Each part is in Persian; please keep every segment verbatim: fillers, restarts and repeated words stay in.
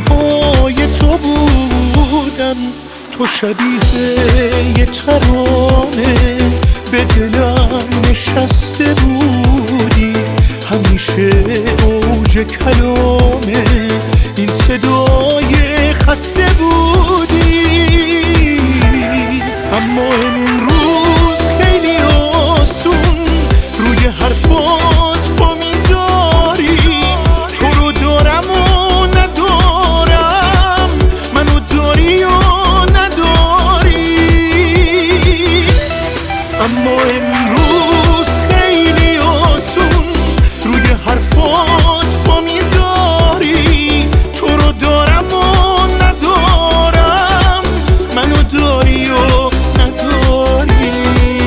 پای تو بودم، تو شبیه یه ترانه به دلم نشسته بودی، همیشه اوج کلامه این صدای خسته بودی. اما امروز خیلی آسون روی حرفات پا میذاری، تو رو دارم و ندارم، منو داری و نداری. اما امروز خیلی آسون روی حرفات پا میذاری، تو رو دارم و ندارم، منو داری و نداری.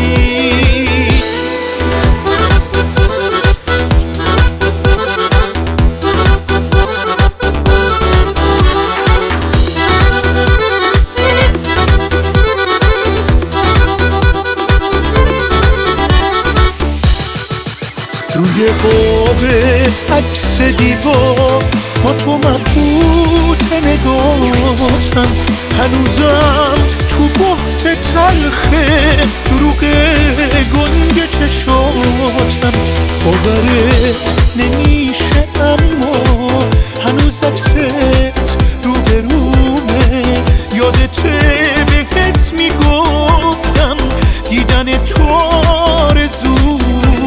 روی قاب عکس دیوار با تو مبهوت نگاتم، هنوزم تو بحت تلخه دروغ گنگ چشاتم. باورت نمیشه اما هنوز عکست رو به رومه، یادته بهت میگفتم دیدن تو آرزومه.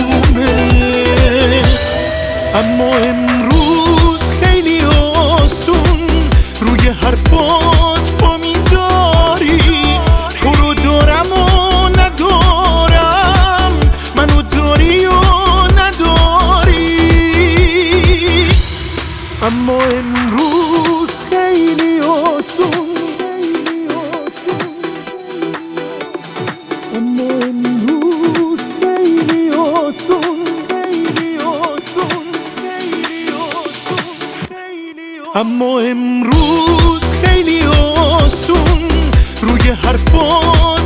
اما امروز خیلی آسون روی حرفات پا میذاری، تو رو دارم و ندارم، منو داری و نداری. اما امروز خیلی آسون، اما امروز خیلی آسون، اما امروز خیلی آسون روی حرفات